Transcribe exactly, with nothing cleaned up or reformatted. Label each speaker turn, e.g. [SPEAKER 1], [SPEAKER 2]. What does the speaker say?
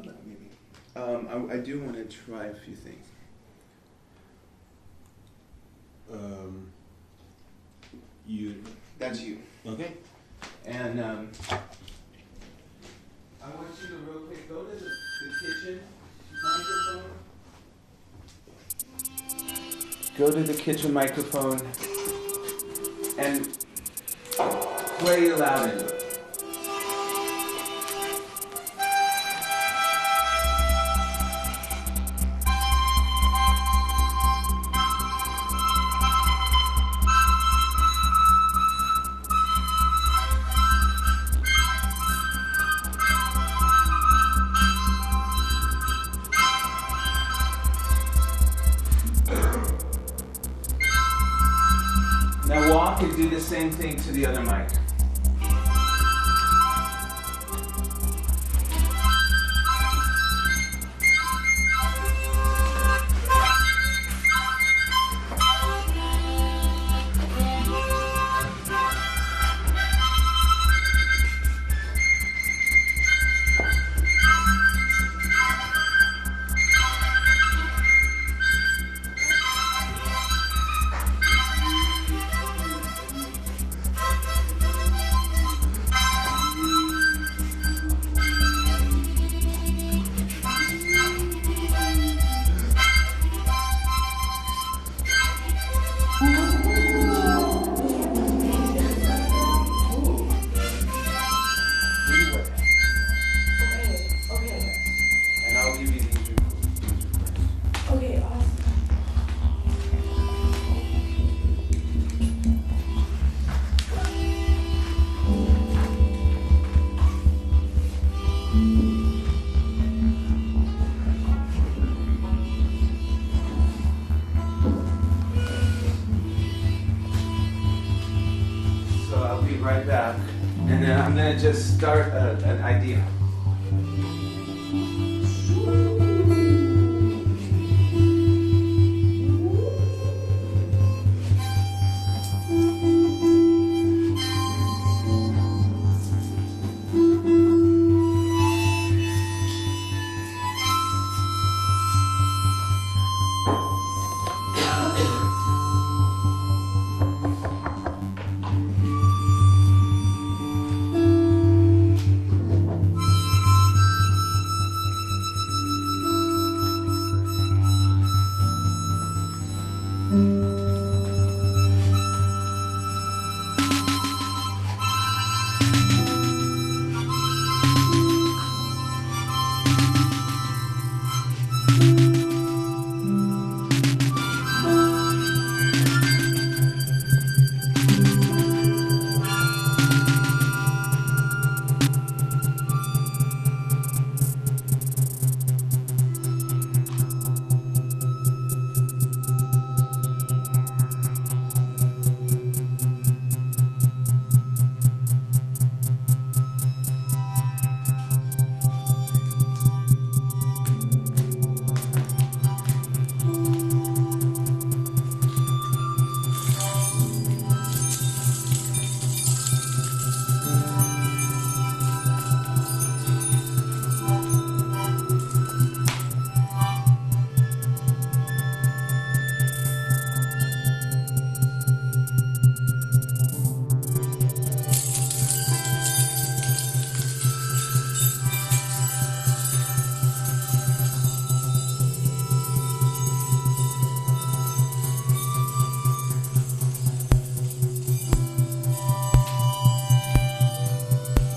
[SPEAKER 1] that maybe. Um, I, I do want to try a few things.
[SPEAKER 2] Um, you.
[SPEAKER 1] That's you.
[SPEAKER 2] Okay.
[SPEAKER 1] And um, I want you to real quick go to the, the kitchen microphone. Go to the kitchen microphone and play loud into it. Now walk and do the same thing to the other mic. Right back, and then I'm going to just start a, an idea. Mm-hmm.